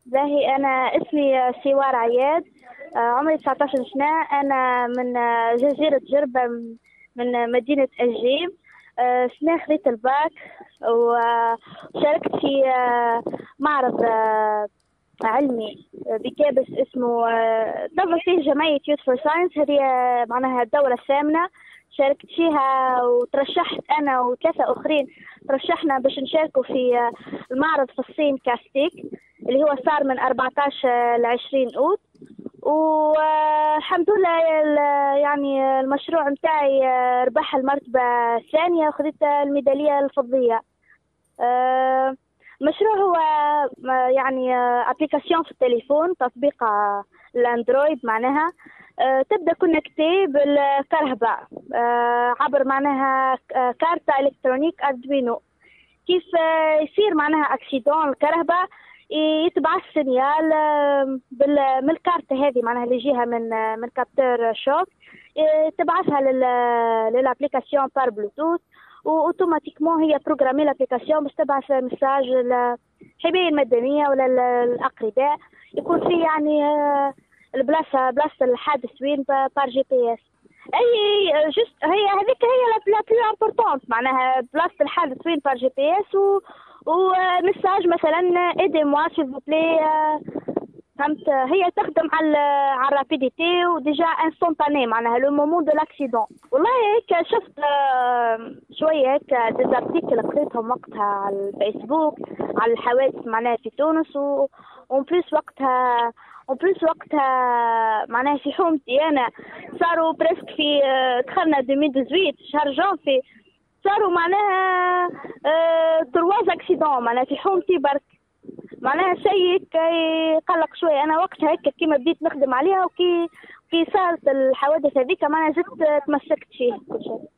باهي، أنا اسمي سوار عياد. عمري 19 سنة. أنا من جزيرة جربة، من مدينة الجيم. سنة خذيت الباك وشاركت في معرض علمي بكابس اسمه نظم فيه جمعية يوث فور ساينس. هذه معناها الدورة الثامنة شاركت فيها، وترشحت أنا وثلاثة أخرين. ترشحنا باش نشاركوا في المعرض في الصين كاستيك، اللي هو صار من 14 ل 20 أوت. والحمد لله يعني المشروع متاعي ربح المرتبة الثانية وخذت الميدالية الفضية. المشروع هو يعني ابليكاسيون في التليفون، تطبيق الاندرويد معناها. تبدا كونكتي بالكهرباء عبر معناها كارتة الكترونيك اردوينو. كيف يصير معناها اكسيدون الكهرباء، يتبع السينيال من الكارتة هذه معناها اللي يجيها من كابتور شوك، تبعثها للابليكاسيون بار بلوتوث، واوتوماتيكمون هي بروغرامي لابليكاسيون باش تبعث ميساج للحماية المدنية ولا الأقرباء، يكون في يعني بلاصة الحادث وين بار جي بي اس. اي جست هي هذيك هي لا بلو امبورطونت، معناها بلاصة الحادث وين بار جي بي اس، ومساج مثلا ايدي موا سيل فو بلي. فهمت؟ هي تخدم على الرابيديتي وديجا انستونتاني، معناها لو مومون دو لاكسيدون. والله هيك شفت شويه هيك ديزارتيكل قريتهم وقتها على الفيسبوك على الحوادث معناها في تونس، اون بليس وقتها معناها في حومتي انا صاروا بريسك في دخلنا 2018 شهر جانفي، صاروا معناها ترواز اكسيدون معناها في حومتي برك. معناها شيء قلق شويه. انا وقتها هيك كيما بديت نخدم عليها، وكي صارت الحوادث هذيك معناها زدت تمسكت فيه كل شيء.